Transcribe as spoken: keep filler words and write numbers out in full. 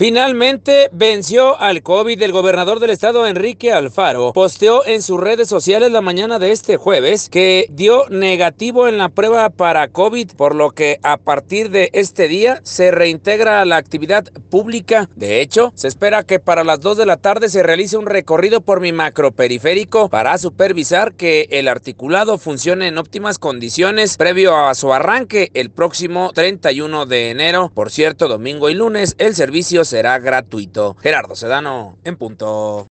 Finalmente venció al COVID. El gobernador del estado, Enrique Alfaro, posteó en sus redes sociales la mañana de este jueves que dio negativo en la prueba para COVID, por lo que a partir de este día se reintegra a la actividad pública. De hecho, se espera que para las dos de la tarde se realice un recorrido por mi macroperiférico para supervisar que el articulado funcione en óptimas condiciones previo a su arranque el próximo treinta y uno de enero. Por cierto, domingo y lunes el servicio será gratuito. Gerardo Sedano, en punto.